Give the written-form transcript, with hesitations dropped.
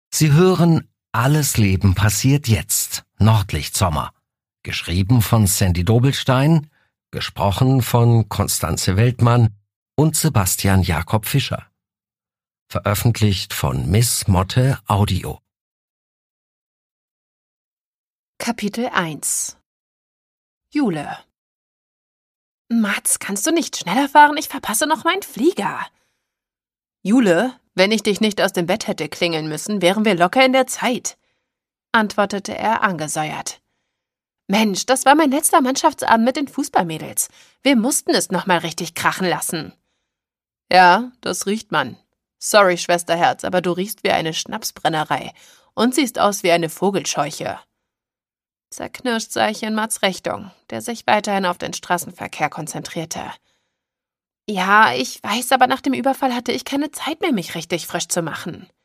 Sie hören Alles Leben passiert jetzt, Nordlichtsommer. Geschrieben von Sandy Dobelstein, gesprochen von Constanze Weltmann und Sebastian Jakob Fischer. Veröffentlicht von Miss Motte Audio. Kapitel 1 Jule. Mats, kannst du nicht schneller fahren? Ich verpasse noch meinen Flieger. Jule, wenn ich dich nicht aus dem Bett hätte klingeln müssen, wären wir locker in der Zeit, antwortete er angesäuert. Mensch, das war mein letzter Mannschaftsabend mit den Fußballmädels. Wir mussten es noch mal richtig krachen lassen. Ja, das riecht man. Sorry, Schwesterherz, aber du riechst wie eine Schnapsbrennerei und siehst aus wie eine Vogelscheuche. Zerknirscht sah ich in Mats Richtung, der sich weiterhin auf den Straßenverkehr konzentrierte. Ja, ich weiß, aber nach dem Überfall hatte ich keine Zeit mehr, mich richtig frisch zu machen.